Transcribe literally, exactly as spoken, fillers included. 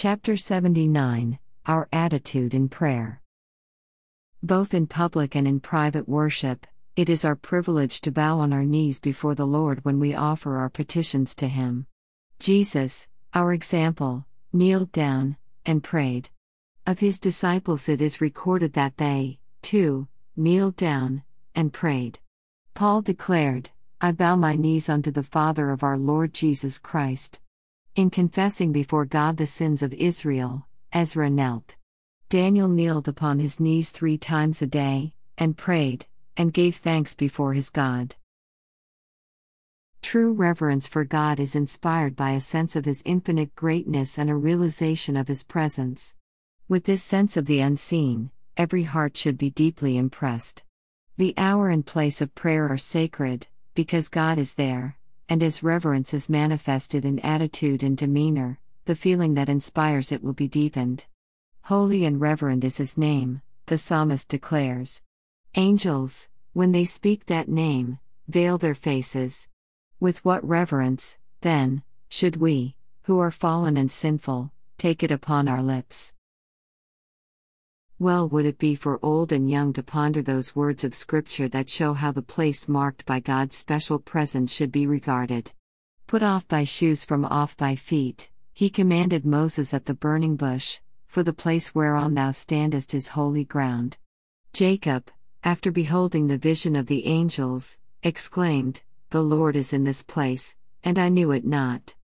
Chapter seventy-nine, Our Attitude in Prayer. Both in public and in private worship, it is our privilege to bow on our knees before the Lord when we offer our petitions to Him. Jesus, our example, kneeled down and prayed. Of His disciples it is recorded that they, too, kneeled down and prayed. Paul declared, "I bow my knees unto the Father of our Lord Jesus Christ." In confessing before God the sins of Israel, Ezra knelt. Daniel kneeled upon his knees three times a day, and prayed, and gave thanks before his God. True reverence for God is inspired by a sense of His infinite greatness and a realization of His presence. With this sense of the unseen, every heart should be deeply impressed. The hour and place of prayer are sacred, because God is there, and as reverence is manifested in attitude and demeanor, the feeling that inspires it will be deepened. Holy and reverend is His name, the psalmist declares. Angels, when they speak that name, veil their faces. With what reverence, then, should we, who are fallen and sinful, take it upon our lips? Well would it be for old and young to ponder those words of Scripture that show how the place marked by God's special presence should be regarded. "Put off thy shoes from off thy feet," He commanded Moses at the burning bush, "for the place whereon thou standest is holy ground." Jacob, after beholding the vision of the angels, exclaimed, "The Lord is in this place, and I knew it not."